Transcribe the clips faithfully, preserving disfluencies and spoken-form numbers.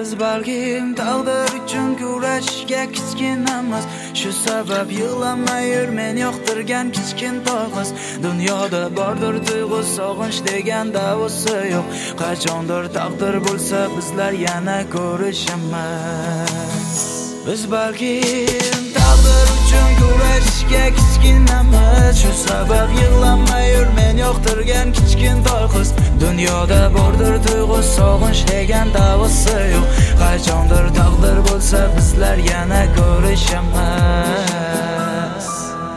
Biz balkim taqdir uchun kurashga kichkinamiz. Shu sabab yig'lamay yur, men yoqtirgan kichkintoy qiz. Dunyoda bordir tuyg'u, sog'inch degan davosi yo'q. Qachondir taqdir bo'lsa bizlar yana ko'rishamiz. Biz balkim taqdir uchun kurashga kichkinamiz. Shu sabab yig'lamay yur, men yoqtirgan kichkintoy qiz. Dunyoda bordir tuyg'u, sog'inch degan davosi yo'q. Qachondir taqdir bo'lsa bizlar yana ko'rishamiz.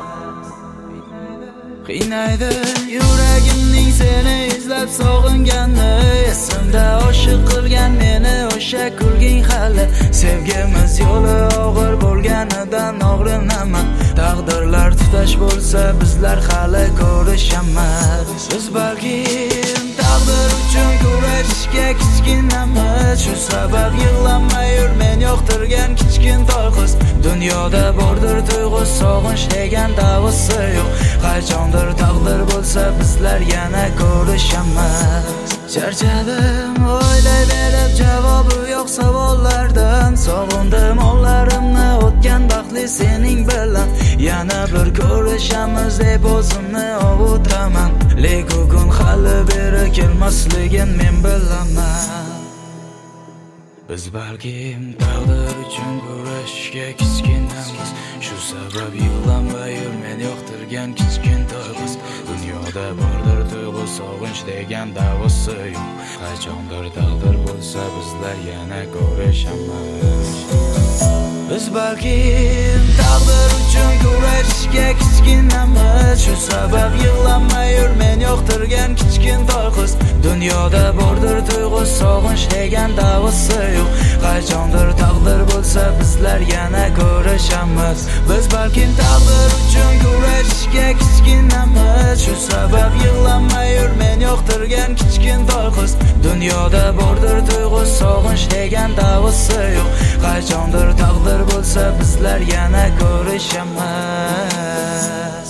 Qiynaydi yuragimning seni izlab sog'ingani, esimda oshiq qilgan meni o'sha kulging hali. Sevgimiz yo'li og'ir bo'lganidan og'rinaman. Taqdirlar tutash bo'lsa bizlar hali ko'rishamiz. Biz balkim taqdir uchun kurashga kichkinamiz. Shu sabab yig'lamay yur, men yoqtirgan kichkintoy qiz. Dunyoda bordir tuyg'u, sog'inch degan davosi yo'q. Qachondir taqdir bo'lsa bizlar yana ko'rishamiz. Charchadim o'ylayverib, javobi yo'q savollardan. Sog'indim onlarimni o'tgan baxtli sening bilan. Yana bir ko'rishamiz deb o'zimni ovutaman. Lekin kun hali beri kelmasligin men bilaman. Biz balkim taqdir uchun kurashga kichkinamiz. Shu sabab yig'lamay yur, men yoqtirgan kichkintoy qiz. Dunyoda bordir tuyg'u, sog'inch degan davosi yo'q. Qachondir taqdir bo'lsa bizlar yana ko'rishamiz. Biz balkim taqdir uchun kurashga kichkinamiz. Shu sabab yig'lamay yur, men yoqtirgan kichkintoy qiz. Dunyoda bordir tuyg'u, sog'inch degan davosi yo'q. Qachondir taqdir bo'lsa bizlar yana ko'rishamiz. Biz balkim taqdir uchun kurashga kichkinamiz. Shu sabab yig'lamay yur, men yoqtirgan kichkintoy qiz. Dunyoda bordir tuyg'u, sog'inch degan davosi yo'q. Qachondir taqdir bo'lsa bizlar yana ko'rishamiz.